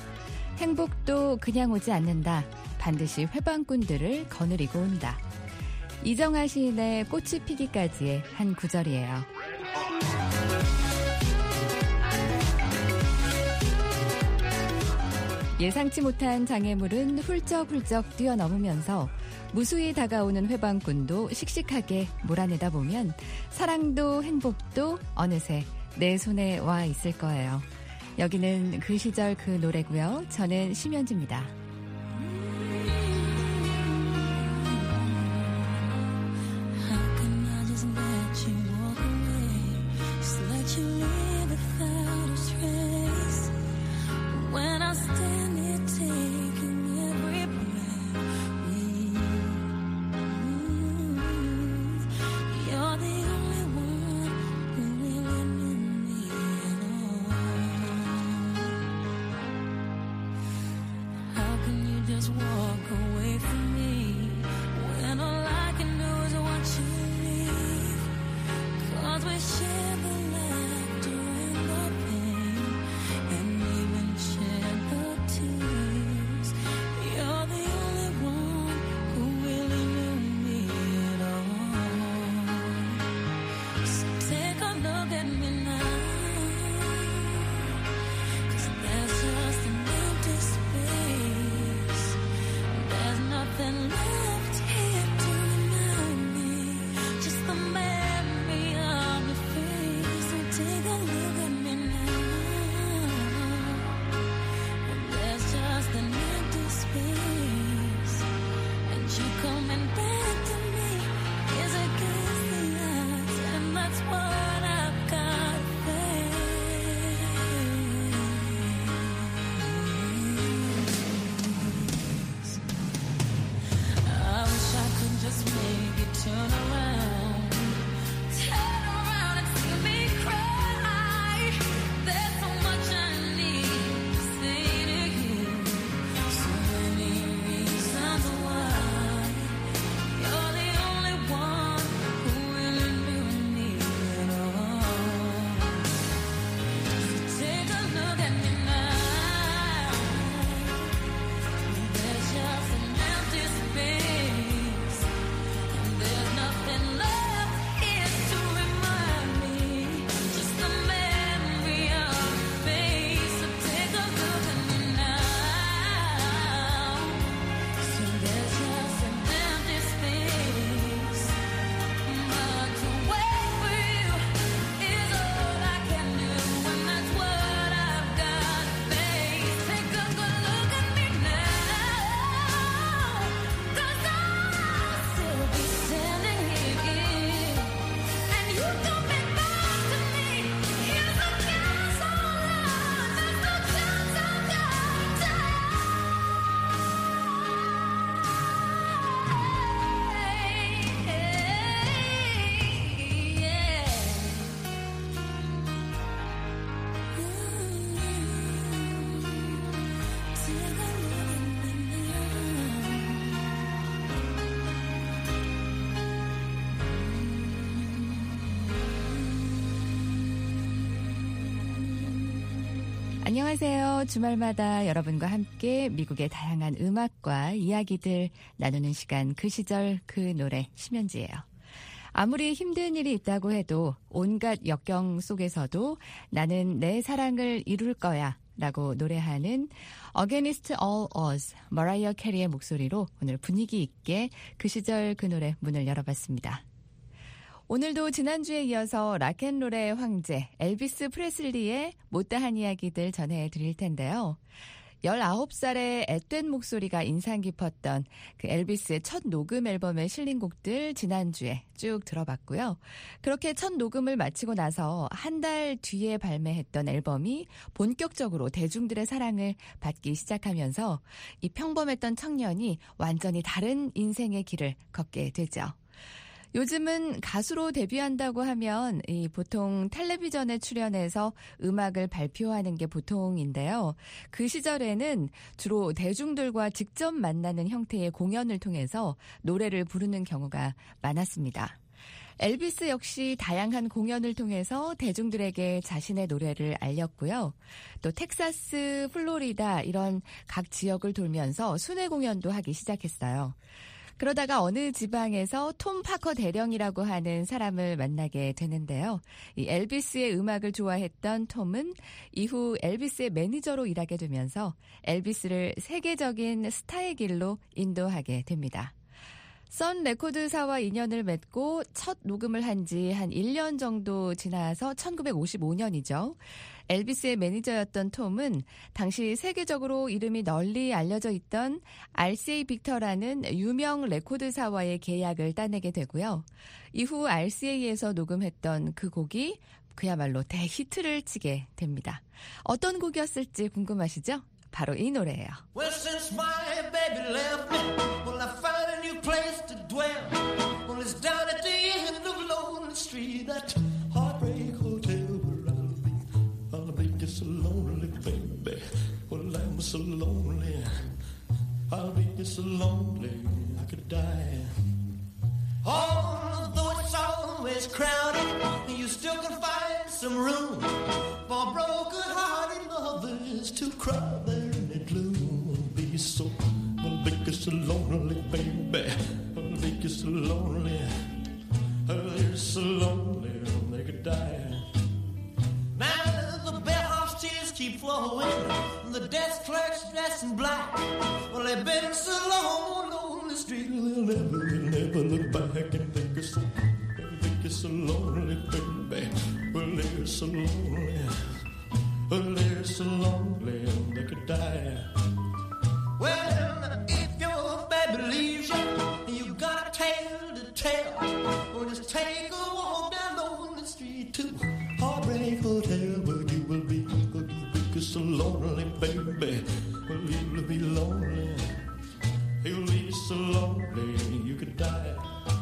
C: 행복도 그냥 오지 않는다. 반드시 회방꾼들을 거느리고 온다. 이정아 시인의 꽃이 피기까지의 한 구절이에요. 예상치 못한 장애물은 훌쩍훌쩍 뛰어넘으면서 무수히 다가오는 회방꾼도 씩씩하게 몰아내다 보면 사랑도 행복도 어느새 내 손에 와 있을 거예요. 여기는 그 시절 그 노래고요. 저는 심연지입니다. 안녕하세요. 주말마다 여러분과 함께 미국의 다양한 음악과 이야기들 나누는 시간 그 시절 그 노래 심연지예요. 아무리 힘든 일이 있다고 해도 온갖 역경 속에서도 나는 내 사랑을 이룰 거야 라고 노래하는 Against All Odds 머라이어 캐리의 목소리로 오늘 분위기 있게 그 시절 그 노래 문을 열어봤습니다. 오늘도 지난주에 이어서 락앤롤의 황제 엘비스 프레슬리의 못다한 이야기들 전해드릴 텐데요. 19살의 앳된 목소리가 인상 깊었던 그 엘비스의 첫 녹음 앨범에 실린 곡들 지난주에 쭉 들어봤고요. 그렇게 첫 녹음을 마치고 나서 한 달 뒤에 발매했던 앨범이 본격적으로 대중들의 사랑을 받기 시작하면서 이 평범했던 청년이 완전히 다른 인생의 길을 걷게 되죠. 요즘은 가수로 데뷔한다고 하면 보통 텔레비전에 출연해서 음악을 발표하는 게 보통인데요. 그 시절에는 주로 대중들과 직접 만나는 형태의 공연을 통해서 노래를 부르는 경우가 많았습니다. 엘비스 역시 다양한 공연을 통해서 대중들에게 자신의 노래를 알렸고요. 또 텍사스, 플로리다 이런 각 지역을 돌면서 순회 공연도 하기 시작했어요. 그러다가 어느 지방에서 톰 파커 대령이라고 하는 사람을 만나게 되는데요. 이 엘비스의 음악을 좋아했던 톰은 이후 엘비스의 매니저로 일하게 되면서 엘비스를 세계적인 스타의 길로 인도하게 됩니다. 선 레코드사와 인연을 맺고 첫 녹음을 한 지 한 1년 정도 지나서 1955년이죠. 엘비스의 매니저였던 톰은 당시 세계적으로 이름이 널리 알려져 있던 RCA 빅터라는 유명 레코드사와의 계약을 따내게 되고요. 이후 RCA에서 녹음했던 그 곡이 그야말로 대히트를 치게 됩니다. 어떤 곡이었을지 궁금하시죠? 바로 이 노래예요.
D: Well, since my baby left me, well, I found a new place to dwell. Well, it's down at the end of Lonely Street, that heartbreak hotel where I'll be just so lonely, baby. Well, I'm so lonely. I'll be just so lonely, I could die. Although it's always crowded, you still can find some room for broken-hearted lovers to cry there in the gloom. Be so, I'll be just so lonely, baby. I'll be just so lonely. They're so lonely, they could die. Now the bellhop's tears keep flowing, the desk clerk's dressed in black. Well, they've been so long on the street, they'll never look back and think it's so lonely, baby. Well, they're so lonely. Well, they're so lonely, they could die. Well, if your baby leaves you, you got a tale to tell. Well, just take a walk down Lonely Street to Heartbreak Hotel, where you will be so lonely, baby. Well, you'll be lonely. You'll be so lonely, you could die.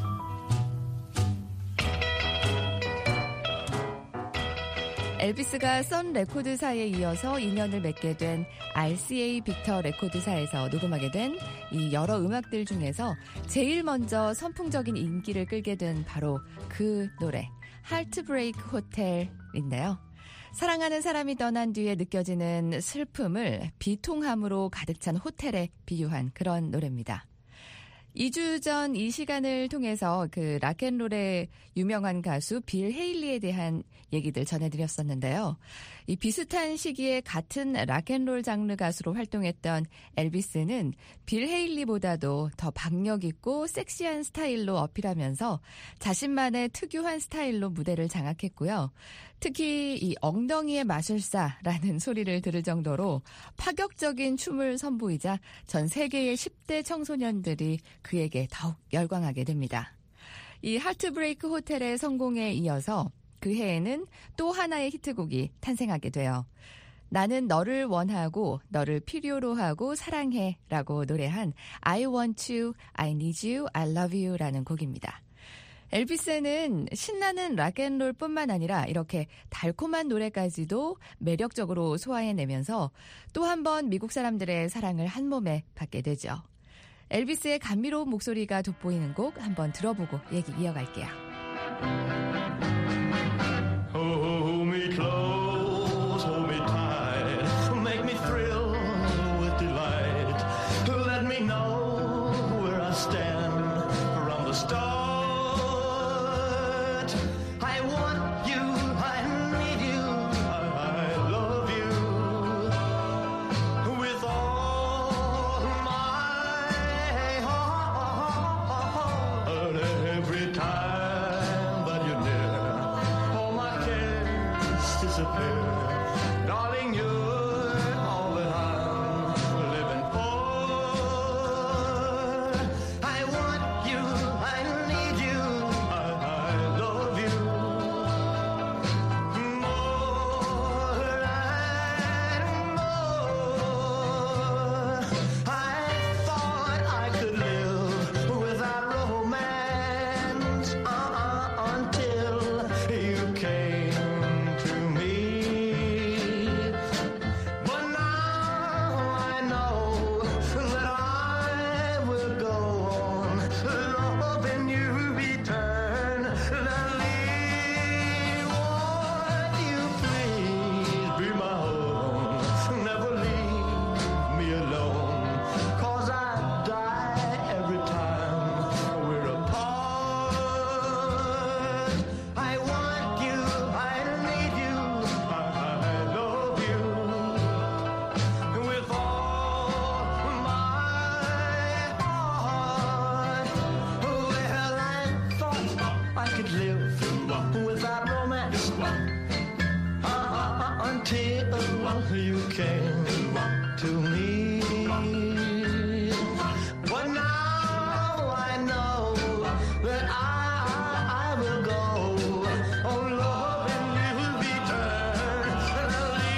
C: 엘비스가 선 레코드사에 이어서 인연을 맺게 된 RCA 빅터 레코드사에서 녹음하게 된 이 여러 음악들 중에서 제일 먼저 선풍적인 인기를 끌게 된 바로 그 노래 하트브레이크 호텔인데요. 사랑하는 사람이 떠난 뒤에 느껴지는 슬픔을 비통함으로 가득 찬 호텔에 비유한 그런 노래입니다. 2주 전 이 시간을 통해서 그 락앤롤의 유명한 가수 빌 헤일리에 대한 얘기들 전해드렸었는데요. 이 비슷한 시기에 같은 락앤롤 장르 가수로 활동했던 엘비스는 빌 헤일리보다도 더 박력 있고 섹시한 스타일로 어필하면서 자신만의 특유한 스타일로 무대를 장악했고요. 특히 이 엉덩이의 마술사라는 소리를 들을 정도로 파격적인 춤을 선보이자 전 세계의 10대 청소년들이 그에게 더욱 열광하게 됩니다. 이 하트브레이크 호텔의 성공에 이어서 그 해에는 또 하나의 히트곡이 탄생하게 돼요. 나는 너를 원하고 너를 필요로 하고 사랑해 라고 노래한 I want you, I need you, I love you 라는 곡입니다. 엘비스는 신나는 락앤롤 뿐만 아니라 이렇게 달콤한 노래까지도 매력적으로 소화해내면서 또 한 번 미국 사람들의 사랑을 한 몸에 받게 되죠. 엘비스의 감미로운 목소리가 돋보이는 곡 한번 들어보고 얘기 이어갈게요.
D: Hold me close, hold me tight. time that you're near, all my cares disappear. Darling, you're all that I'm living for. I want you, I need you, I love you more and more. I thought I could live without romance until you came to me. But now I know that I will go on loving you eternally. Won't you please be my own? Never leave me alone, 'cause I die every time we're apart. I want you, I need you, I love you with all my heart. Well, I thought I could live without romance until you came to me. But now I know that I will go on loving you eternally.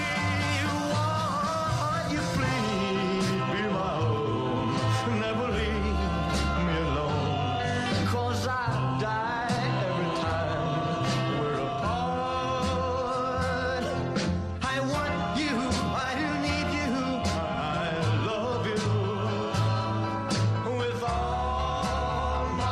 D: Won't you please be my own? Never leave me alone, 'cause I die every time we're apart. I want you, I need you, I love you with all my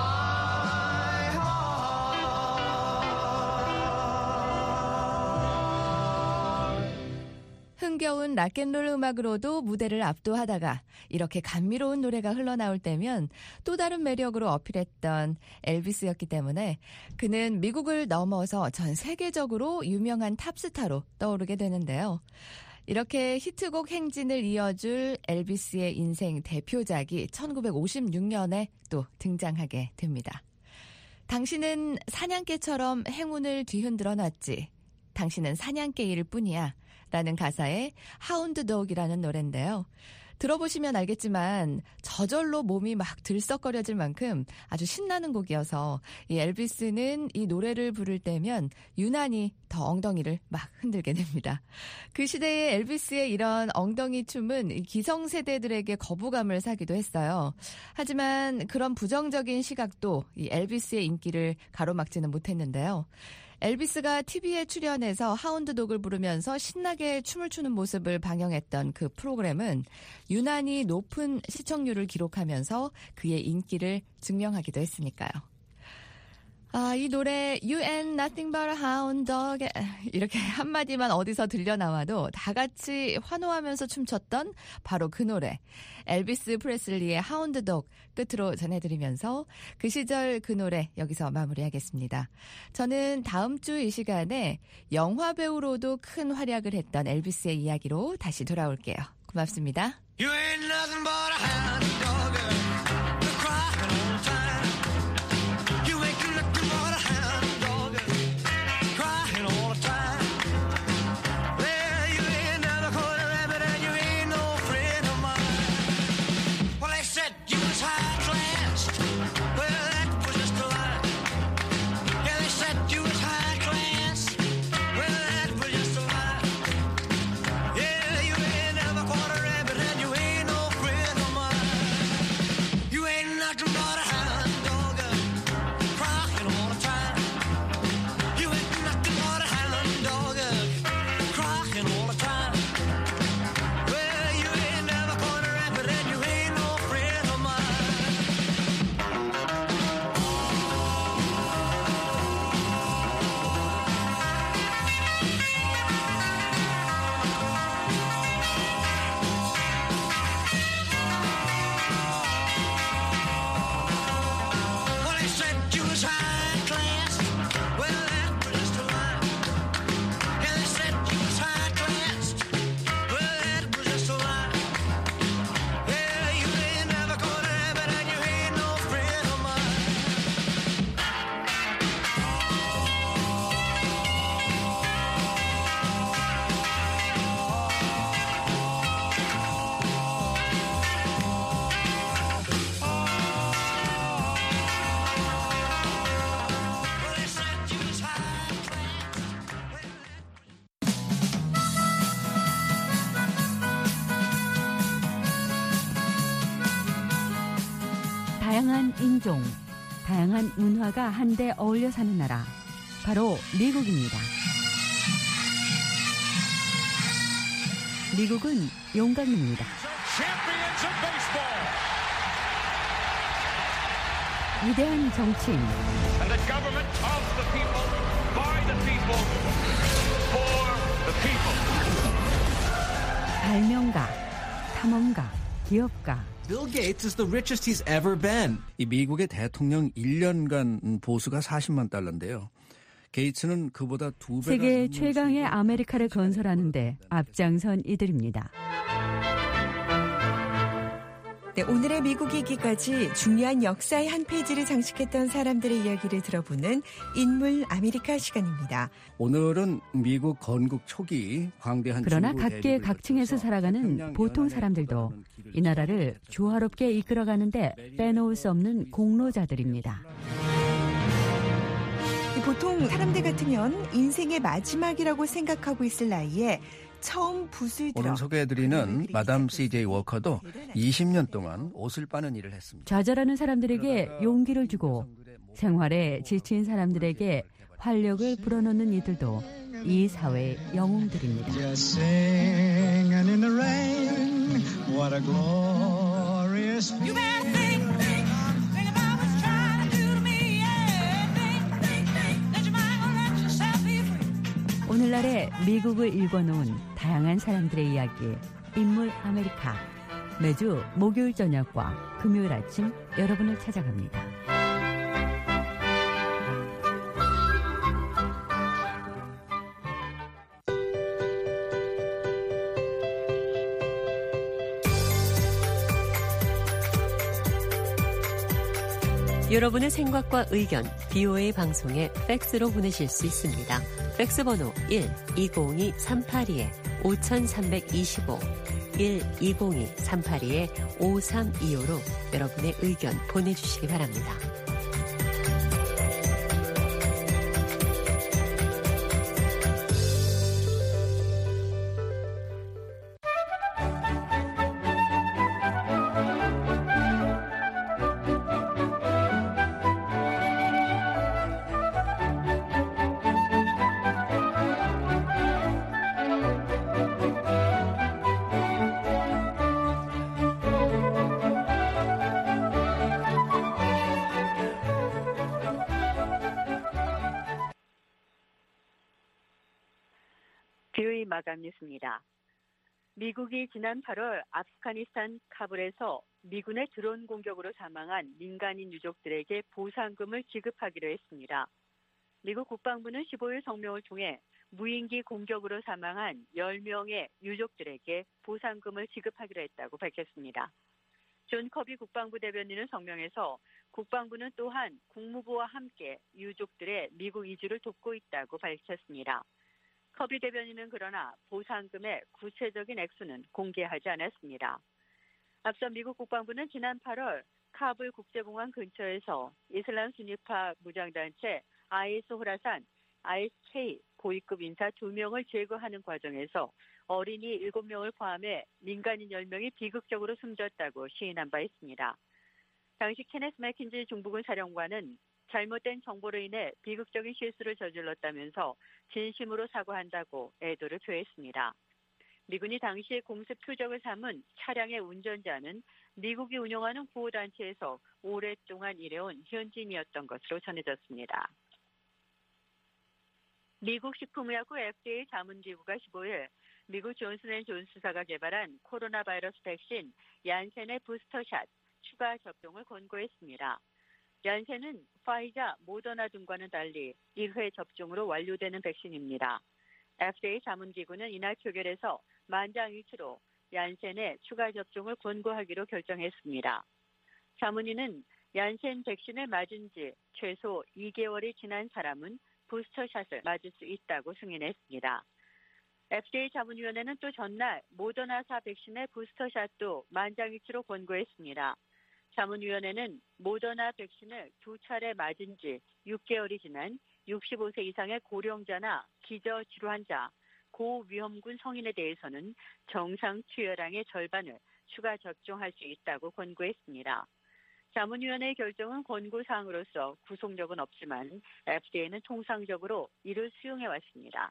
D: heart.
C: 흥겨운 락앤롤 음악으로도 무대를 압도하다가 이렇게 감미로운 노래가 흘러나올 때면 또 다른 매력으로 어필했던 엘비스였기 때문에 그는 미국을 넘어서 전 세계적으로 유명한 탑스타로 떠오르게 되는데요. 이렇게 히트곡 행진을 이어줄 엘비스의 인생 대표작이 1956년에 또 등장하게 됩니다. 당신은 사냥개처럼 행운을 뒤흔들어 놨지. 당신은 사냥개일 뿐이야. 라는 가사의 하운드독이라는 노래인데요. 들어보시면 알겠지만 저절로 몸이 막 들썩거려질 만큼 아주 신나는 곡이어서 이 엘비스는 이 노래를 부를 때면 유난히 더 엉덩이를 막 흔들게 됩니다. 그 시대의 엘비스의 이런 엉덩이 춤은 기성세대들에게 거부감을 사기도 했어요. 하지만 그런 부정적인 시각도 이 엘비스의 인기를 가로막지는 못했는데요. 엘비스가 TV에 출연해서 하운드독을 부르면서 신나게 춤을 추는 모습을 방영했던 그 프로그램은 유난히 높은 시청률을 기록하면서 그의 인기를 증명하기도 했으니까요. 이 노래 You ain't nothing but a hound dog 이렇게 한마디만 어디서 들려 나와도 다 같이 환호하면서 춤췄던 바로 그 노래 엘비스 프레슬리의 하운드독 끝으로 전해드리면서 그 시절 그 노래 여기서 마무리하겠습니다. 저는 다음 주 이 시간에 영화 배우로도 큰 활약을 했던 엘비스의 이야기로 다시 돌아올게요. 고맙습니다.
D: You ain't nothing but a hound dog, you're crying all the time. You ain't nothing but a hound dog, crying all the time. Well, you ain't never caught a rabbit and you ain't no friend of mine. Well, they said you was high class. Well, that was just a lie. Yeah, they said you was high class. Well, that was just a lie. Yeah, you ain't never caught a rabbit and you ain't no friend of mine.
E: 인종, 다양한 문화가 한데 어울려 사는 나라, 바로 미국입니다. 미국은 용광로입니다. 위대한 정치인, 발명가, 탐험가, 기업가.
F: Bill Gates is the richest he's ever been.
G: 이 미국의 대통령 1년간 보수가 40만 달러인데요. 게이츠는 그보다 2배가
E: 세계 최강의 아메리카를 건설하는데 앞장선 이들입니다.
H: 네, 오늘의 미국이기까지 중요한 역사의 한 페이지를 장식했던 사람들의 이야기를 들어보는 인물 아메리카 시간입니다.
G: 오늘은 미국 건국 초기 광대한
E: 그러나 각계 각층에서 살아가는 보통 사람들도 이 나라를 조화롭게 이끌어가는데 빼놓을 수 없는 공로자들입니다.
H: 보통 사람들 같으면 인생의 마지막이라고 생각하고 있을 나이에 처음 붓을 들어
G: 오늘 소개해드리는 마담 CJ 워커도 20년 동안 옷을 빠는 일을 했습니다.
E: 좌절하는 사람들에게 용기를 주고 생활에 지친 사람들에게 활력을 불어넣는 이들도 이 사회의 영웅들입니다. 오늘날의 미국을 읽어놓은 다양한 사람들의 이야기, 인물 아메리카. 매주 목요일 저녁과 금요일 아침 여러분을 찾아갑니다.
I: 여러분의 생각과 의견, BOA 방송에 팩스로 보내실 수 있습니다. 팩스 번호 1-202-382-5325, 1-202-382-5325로 여러분의 의견 보내주시기 바랍니다.
A: BOA 마감 뉴스입니다. 미국이 지난 8월 아프가니스탄 카불에서 미군의 드론 공격으로 사망한 민간인 유족들에게 보상금을 지급하기로 했습니다. 미국 국방부는 15일 성명을 통해 무인기 공격으로 사망한 10명의 유족들에게 보상금을 지급하기로 했다고 밝혔습니다. 존 커비 국방부 대변인은 성명에서 국방부는 또한 국무부와 함께 유족들의 미국 이주를 돕고 있다고 밝혔습니다. 커비 대변인은 그러나 보상금의 구체적인 액수는 공개하지 않았습니다. 앞서 미국 국방부는 지난 8월 카불 국제공항 근처에서 이슬람 순위파 무장단체 IS 호라산 ISK 고위급 인사 2명을 제거하는 과정에서 어린이 7명을 포함해 민간인 10명이 비극적으로 숨졌다고 시인한 바 있습니다. 당시 케네스 맥킨지 중부군 사령관은 잘못된 정보로 인해 비극적인 실수를 저질렀다면서 진심으로 사과한다고 애도를 표했습니다. 미군이 당시 공습 표적을 삼은 차량의 운전자는 미국이 운영하는 구호단체에서 오랫동안 일해온 현지인이었던 것으로 전해졌습니다. 미국 식품의약국 FDA 자문기구가 15일 미국 존슨앤존슨사가 개발한 코로나 바이러스 백신 얀센의 부스터샷 추가 접종을 권고했습니다. 얀센은 파이자, 모더나 등과는 달리 1회 접종으로 완료되는 백신입니다. FDA 자문기구는 이날 표결에서 만장일치로 얀센의 추가 접종을 권고하기로 결정했습니다. 자문위는 얀센 백신을 맞은 지 최소 2개월이 지난 사람은 부스터샷을 맞을 수 있다고 승인했습니다. FDA 자문위원회는 또 전날 모더나사 백신의 부스터샷도 만장일치로 권고했습니다. 자문위원회는 모더나 백신을 2차례 맞은 지 6개월이 지난 65세 이상의 고령자나 기저질환자, 고위험군 성인에 대해서는 정상 투여량의 절반을 추가 접종할 수 있다고 권고했습니다. 자문위원회의 결정은 권고사항으로서 구속력은 없지만 FDA는 통상적으로 이를 수용해왔습니다.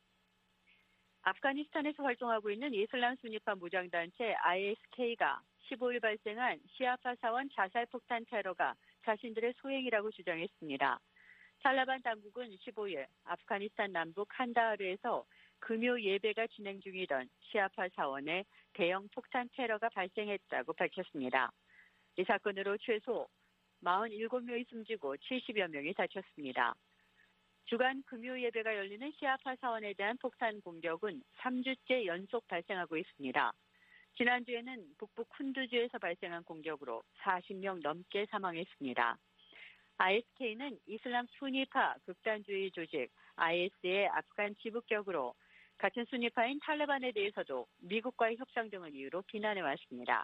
A: 아프가니스탄에서 활동하고 있는 이슬람 순위파 무장단체 ISK가 15일 발생한 시아파 사원 자살폭탄 테러가 자신들의 소행이라고 주장했습니다. 탈레반 당국은 15일 아프가니스탄 남부 칸다하르에서 금요 예배가 진행 중이던 시아파 사원에 대형 폭탄 테러가 발생했다고 밝혔습니다. 이 사건으로 최소 47명이 숨지고 70여 명이 다쳤습니다. 주간 금요 예배가 열리는 시아파 사원에 대한 폭탄 공격은 3주째 연속 발생하고 있습니다. 지난주에는 북부 쿤두즈에서 발생한 공격으로 40명 넘게 사망했습니다. ISK는 이슬람 수니파 극단주의 조직 IS의 아프간 지부격으로 같은 수니파인 탈레반에 대해서도 미국과의 협상 등을 이유로 비난해왔습니다.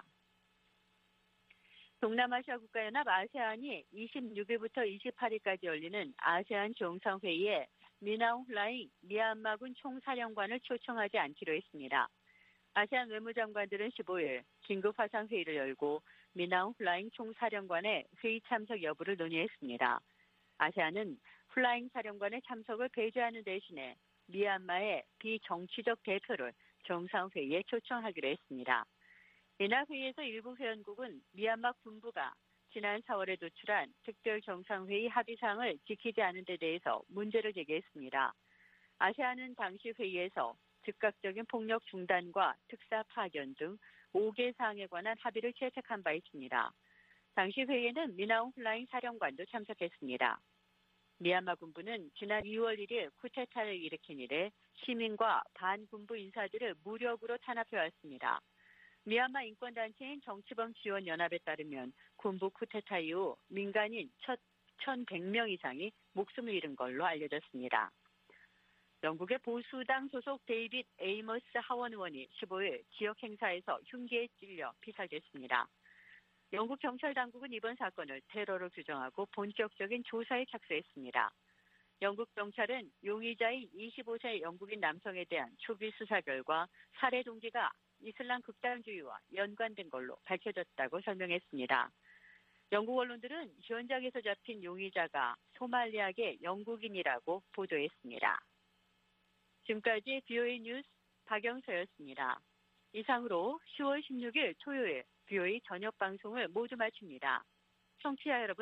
A: 동남아시아 국가연합 아세안이 26일부터 28일까지 열리는 아세안 정상회의에 미나옹 훌라잉 미얀마군 총사령관을 초청하지 않기로 했습니다. 아세안 외무장관들은 15일 긴급 화상회의를 열고 미나옹 훌라잉 총사령관의 회의 참석 여부를 논의했습니다. 아세안은 훌라잉 사령관의 참석을 배제하는 대신에 미얀마의 비정치적 대표를 정상회의에 초청하기로 했습니다. 이날 회의에서 일부 회원국은 미얀마 군부가 지난 4월에 도출한 특별정상회의 합의사항을 지키지 않은 데 대해서 문제를 제기했습니다. 아세안은 당시 회의에서 즉각적인 폭력 중단과 특사 파견 등 5개 사항에 관한 합의를 채택한 바 있습니다. 당시 회의에는 미나옹 훌라잉 사령관도 참석했습니다. 미얀마 군부는 지난 2월 1일 쿠데타를 일으킨 이래 시민과 반군부 인사들을 무력으로 탄압해왔습니다. 미얀마 인권단체인 정치범 지원연합에 따르면 군부 쿠데타 이후 민간인 1,100명 이상이 목숨을 잃은 걸로 알려졌습니다. 영국의 보수당 소속 데이빗 에이머스 하원 의원이 15일 지역 행사에서 흉기에 찔려 피살됐습니다. 영국 경찰 당국은 이번 사건을 테러로 규정하고 본격적인 조사에 착수했습니다. 영국 경찰은 용의자인 25세 영국인 남성에 대한 초기 수사 결과 살해 동기가 이슬람 극단주의와 연관된 걸로 밝혀졌다고 설명했습니다. 영국 언론들은 현장에서 잡힌 용의자가 소말리아계 영국인이라고 보도했습니다. 지금까지 BOA 뉴스 박영서였습니다. 이상으로 10월 16일 토요일 BOA 저녁 방송을 모두 마칩니다. 청취자 여러분